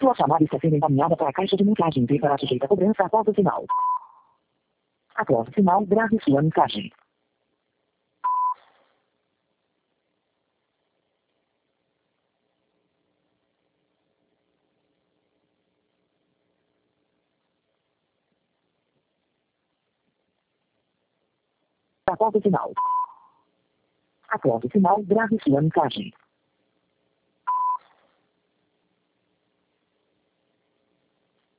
Sua chamada está sendo encaminhada para a caixa de mensagem e será sujeita a cobrança após o sinal. Após o sinal, grave sua mensagem. Após o sinal. Após o sinal, grave sua mensagem.